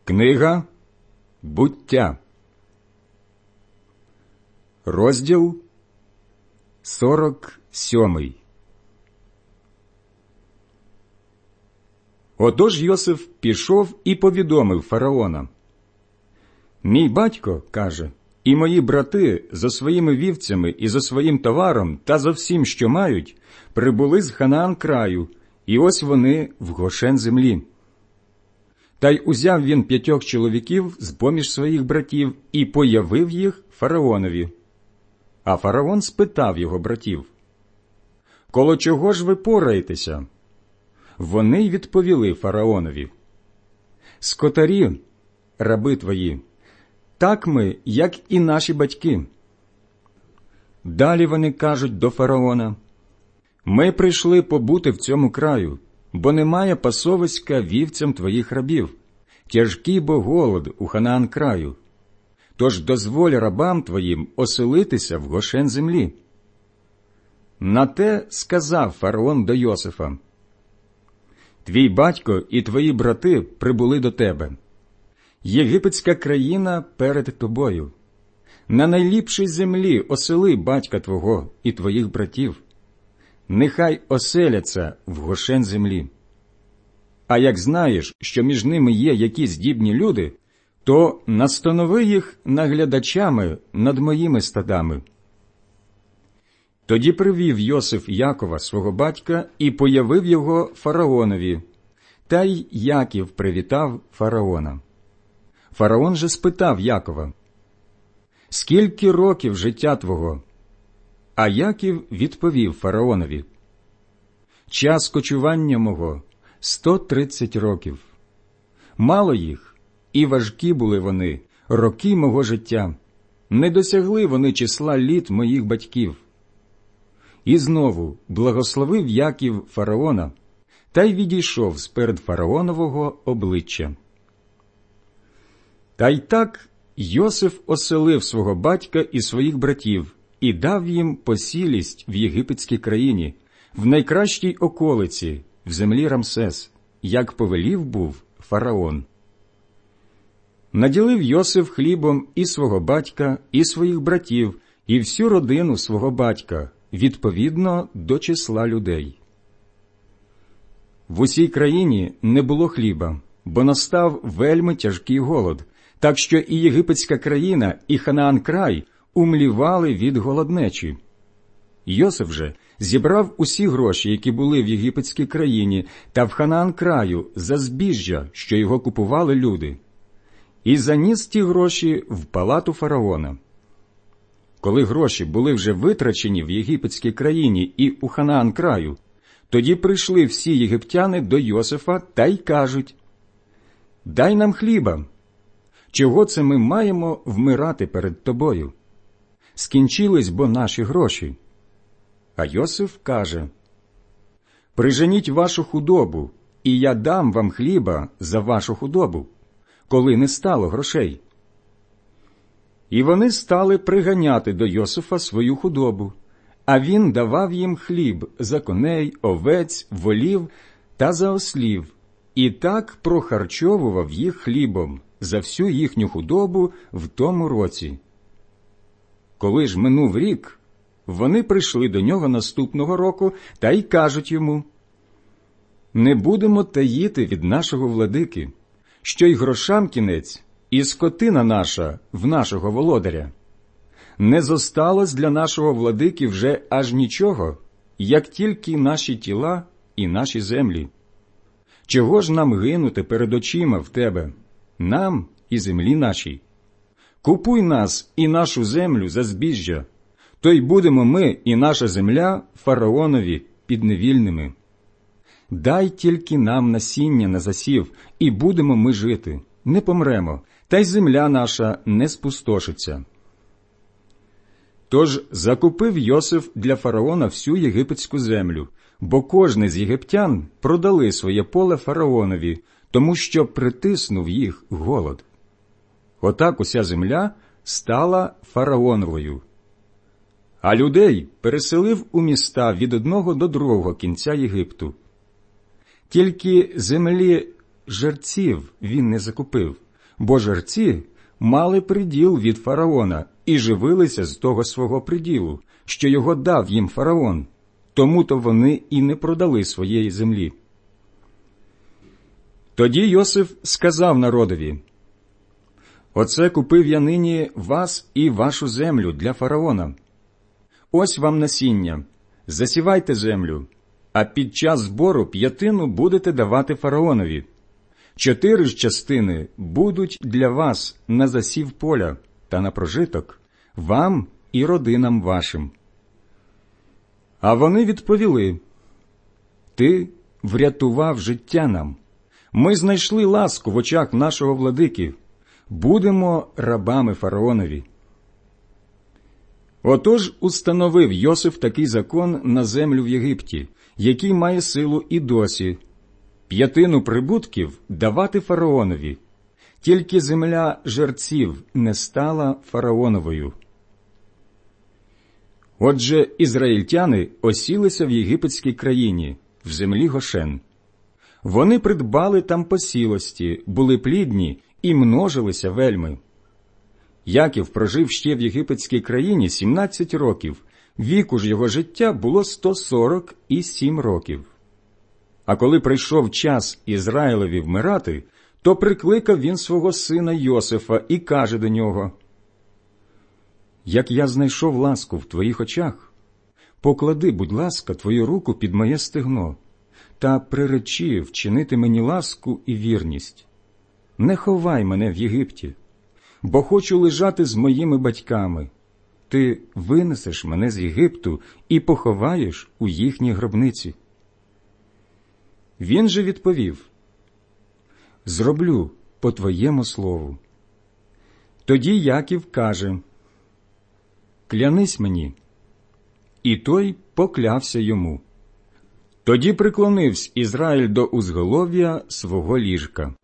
Книга Буття, розділ 47. Отож Йосиф пішов і повідомив фараона. «Мій батько, – каже, – і мої брати за своїми вівцями і за своїм товаром та за всім, що мають, прибули з Ханаан краю, і ось вони в Гошен землі». Та й узяв він 5 чоловіків з-поміж своїх братів і появив їх фараонові. А фараон спитав його братів: «Коло чого ж ви пораєтеся?» Вони й відповіли фараонові: «Скотарі, раби твої, так ми, як і наші батьки». Далі вони кажуть до фараона: «Ми прийшли побути в цьому краю, бо немає пасовиська вівцям твоїх рабів, тяжкий бо голод у Ханаан краю. Тож дозволь рабам твоїм оселитися в Гошен землі». На те сказав фараон до Йосифа: «Твій батько і твої брати прибули до тебе. Єгипетська країна перед тобою. На найліпшій землі осели батька твого і твоїх братів. Нехай оселяться в Гошен землі. А як знаєш, що між ними є якісь здібні люди, то настанови їх наглядачами над моїми стадами». Тоді привів Йосиф Якова, свого батька, і появив його фараонові. Та й Яків привітав фараона. Фараон же спитав Якова: «Скільки років життя твого?» А Яків відповів фараонові: «Час кочування мого 130 років. Мало їх, і важкі були вони, роки мого життя. Не досягли вони числа літ моїх батьків». І знову благословив Яків фараона, та й відійшов сперед фараонового обличчя. Та й так Йосиф оселив свого батька і своїх братів і дав їм посілість в єгипетській країні, в найкращій околиці, в землі Рамсес, як повелів був фараон. Наділив Йосиф хлібом і свого батька, і своїх братів, і всю родину свого батька, відповідно до числа людей. В усій країні не було хліба, бо настав вельми тяжкий голод, так що і єгипетська країна, і Ханаан край умлівали від голоднечі. Йосиф же зібрав усі гроші, які були в єгипетській країні та в Ханаан краю, за збіжжя, що його купували люди, і заніс ті гроші в палату фараона. Коли гроші були вже витрачені в єгипетській країні і у Ханаан краю, тоді прийшли всі єгиптяни до Йосифа та й кажуть: «Дай нам хліба. Чого це ми маємо вмирати перед тобою? Скінчились бо наші гроші». А Йосиф каже: «Приженіть вашу худобу, і я дам вам хліба за вашу худобу, коли не стало грошей». І вони стали приганяти до Йосифа свою худобу, а він давав їм хліб за коней, овець, волів та за ослів, і так прохарчовував їх хлібом за всю їхню худобу в тому році. Коли ж минув рік, вони прийшли до нього наступного року та й кажуть йому: «Не будемо таїти від нашого владики, що й грошам кінець, і скотина наша в нашого володаря. Не зосталось для нашого владики вже аж нічого, як тільки наші тіла і наші землі. Чого ж нам гинути перед очима в тебе, нам і землі нашій? Купуй нас і нашу землю за збіжжя, то й будемо ми і наша земля фараонові підневільними. Дай тільки нам насіння на засів, і будемо ми жити, не помремо, та й земля наша не спустошиться». Тож закупив Йосиф для фараона всю єгипетську землю, бо кожний з єгиптян продали своє поле фараонові, тому що притиснув їх голод. Отак уся земля стала фараоновою. А людей переселив у міста від одного до другого кінця Єгипту. Тільки землі жерців він не закупив, бо жерці мали приділ від фараона і живилися з того свого приділу, що його дав їм фараон, тому-то вони і не продали своєї землі. Тоді Йосиф сказав народові: «Оце купив я нині вас і вашу землю для фараона. Ось вам насіння, засівайте землю, а під час збору 1/5 будете давати фараонові. 4 ж частини будуть для вас на засів поля та на прожиток, вам і родинам вашим». А вони відповіли: «Ти врятував життя нам. Ми знайшли ласку в очах нашого владики. Будемо рабами фараонові». Отож установив Йосиф такий закон на землю в Єгипті, який має силу і досі: 1/5 прибутків давати фараонові, тільки земля жерців не стала фараоновою. Отже, ізраїльтяни осілися в єгипетській країні, в землі Гошен. Вони придбали там посілості, були плідні і множилися вельми. Яків прожив ще в єгипетській країні 17 років, віку ж його життя було 147 років. А коли прийшов час Ізраїлеві вмирати, то прикликав він свого сина Йосифа і каже до нього: «Як я знайшов ласку в твоїх очах, поклади, будь ласка, твою руку під моє стегно та приречи вчинити мені ласку і вірність. Не ховай мене в Єгипті, бо хочу лежати з моїми батьками. Ти винесеш мене з Єгипту і поховаєш у їхній гробниці». Він же відповів: «Зроблю по твоєму слову». Тоді Яків каже: «Клянись мені». І той поклявся йому. Тоді приклонився Ізраїль до узголов'я свого ліжка.